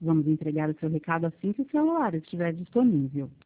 Vamos entregar o seu recado assim que o celular estiver disponível.